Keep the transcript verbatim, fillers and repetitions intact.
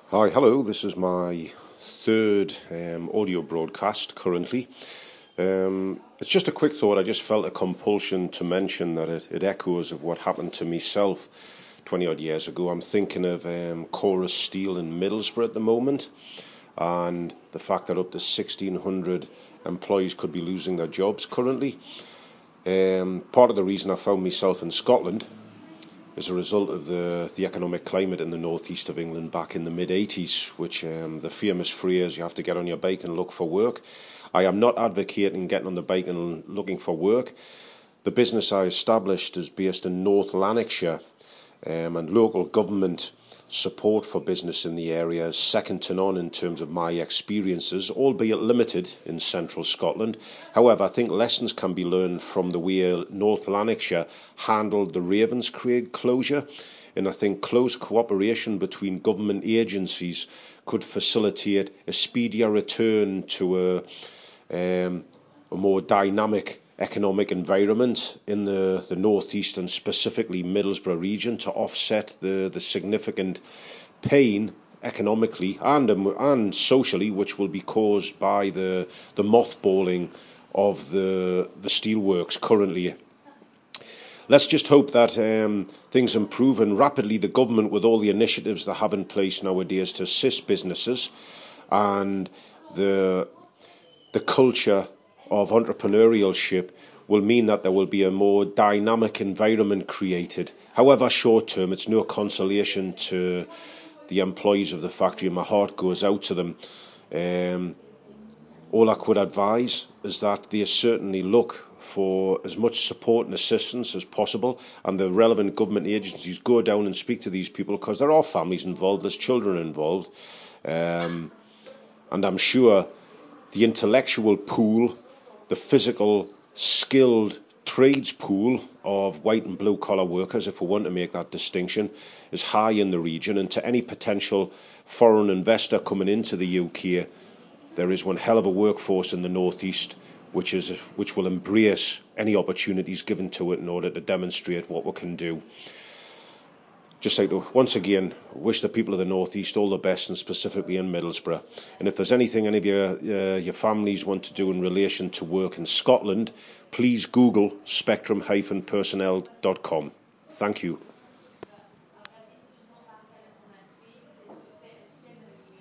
Hi, hello. This is my third um, audio broadcast currently. Um, it's just a quick thought. I just felt a compulsion to mention that it, it echoes of what happened to myself twenty odd years ago. I'm thinking of um, Chorus Steel in Middlesbrough at the moment, and the fact that up to sixteen hundred employees could be losing their jobs currently. Um, part of the reason I found myself in Scotland as a result of the, the economic climate in the northeast of England back in the mid eighties, which um, the famous phrase, you have to get on your bike and look for work. I am not advocating getting on the bike and looking for work. The business I established is based in North Lanarkshire, um, and local government support for business in the area is second to none in terms of my experiences, albeit limited in central Scotland. However, I think lessons can be learned from the way North Lanarkshire handled the Ravenscraig closure, and I think close cooperation between government agencies could facilitate a speedier return to a, um, a more dynamic economic environment in the, the northeast and specifically Middlesbrough region to offset the, the significant pain economically and and socially which will be caused by the the mothballing of the the steelworks currently. Let's just hope that um, things improve, and rapidly the government, with all the initiatives they have in place nowadays to assist businesses and the the culture of entrepreneurship, will mean that there will be a more dynamic environment created. However short term, it's no consolation to the employees of the factory, and my heart goes out to them. Um, all I could advise is that they certainly look for as much support and assistance as possible, and the relevant government agencies go down and speak to these people, because there are families involved, there's children involved, um, and I'm sure the intellectual pool, the physical, skilled trades pool of white and blue collar workers, if we want to make that distinction, is high in the region. And to any potential foreign investor coming into the U K, there is one hell of a workforce in the northeast which is which will embrace any opportunities given to it in order to demonstrate what we can do. Just like to once again wish the people of the northeast all the best, and specifically in Middlesbrough. And if there's anything any of your uh, your families want to do in relation to work in Scotland, please Google spectrum dash personnel dot com. Thank you.